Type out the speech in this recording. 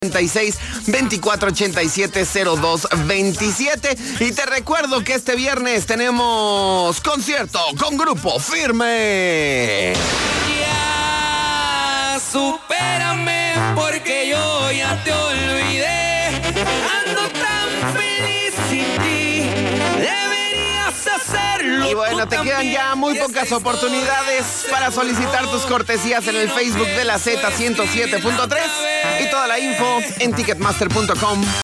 2487-0227. Y te recuerdo que este viernes tenemos concierto con Grupo Firme. Ya, supérame porque yo ya te olvidé. Ando tan feliz sin ti. Deberías hacerlo. Y bueno, te quedan ya muy pocas oportunidades para solicitar tus cortesías en el Facebook de la Z107.3 y toda la info en ticketmaster.com.